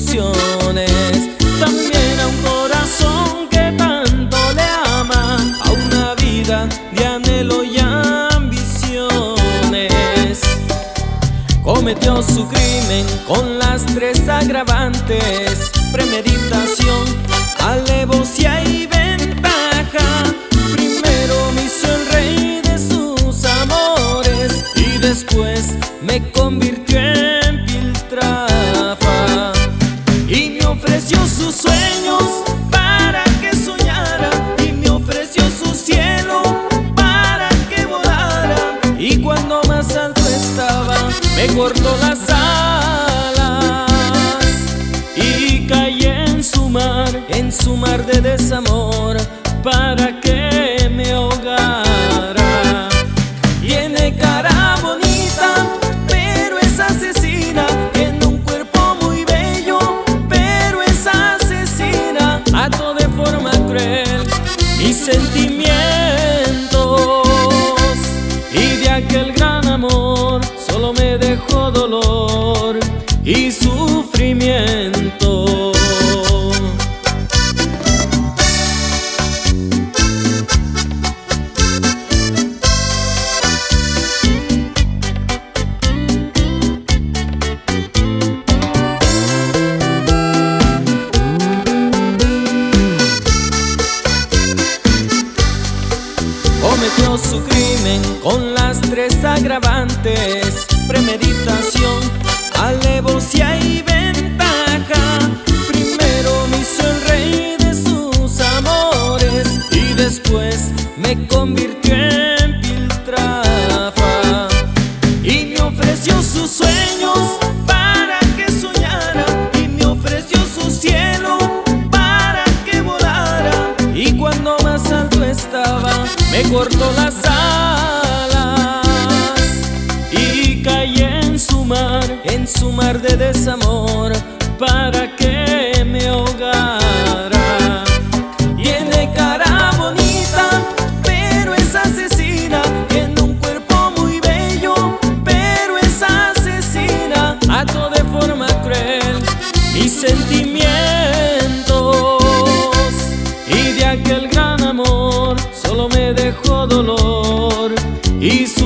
ilusiones, también a un corazón que tanto le ama, a una vida de anhelo y ambiciones. Cometió su crimen con las 3 agravantes: premeditación, alevosía y ventaja. Primero me hizo el rey de sus amores y después me convirtió en piltrafa. Y me ofreció sus sueños para que soñara, y me ofreció su cielo para que volara. Y cuando más alto estaba, me cortó las alas y caí en su mar de desamor, para que me ahogara. Tiene cara bonita, pero es asesina. Tiene un cuerpo muy bello, pero es asesina. Ato de forma cruel mis sentimientos, y de aquel gran amor solo me dejó dolor y sufrimiento. Cometió su crimen con las 3 agravantes: premeditación, alevosía y ventaja. Primero me hizo el rey de sus amores y después me convirtió en piltrafa. Y me ofreció sus sueños para que soñara, y me ofreció su cielo para que volara. Y cuando más alto estaba, me cortó las alas y caí en su mar de desamor, para que me ahogara. Tiene cara bonita, pero es asesina. Tiene un cuerpo muy bello, pero es asesina. Ato de forma cruel mis sentimientos, y de aquel gran amor solo me dejó dolor y